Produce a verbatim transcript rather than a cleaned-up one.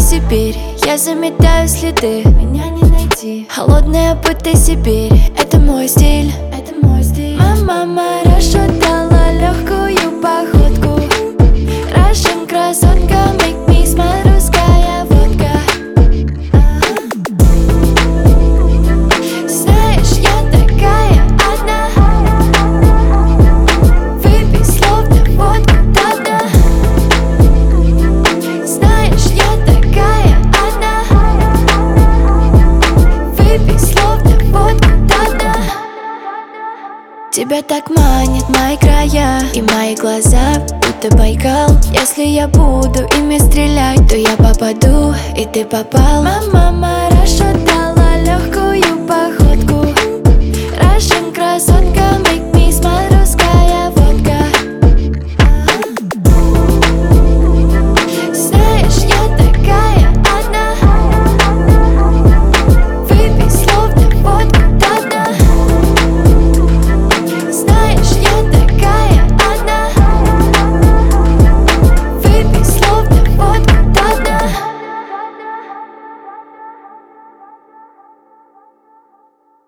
Сибирь, я заметаю следы, меня не найти. Холодная будто Сибирь, это мой стиль, это мой стиль. Мама расшатала легкую походку. Russian красотка, make me smile, русская водка. Знаешь, я такая одна. Выпей словно водку до дна. Знаешь, я такая одна. Выпей словно водку до дна. Тебя так манят мои края и мои глаза, будто Байкал. Если я буду ими стрелять, то я попаду, и ты попал. Мама,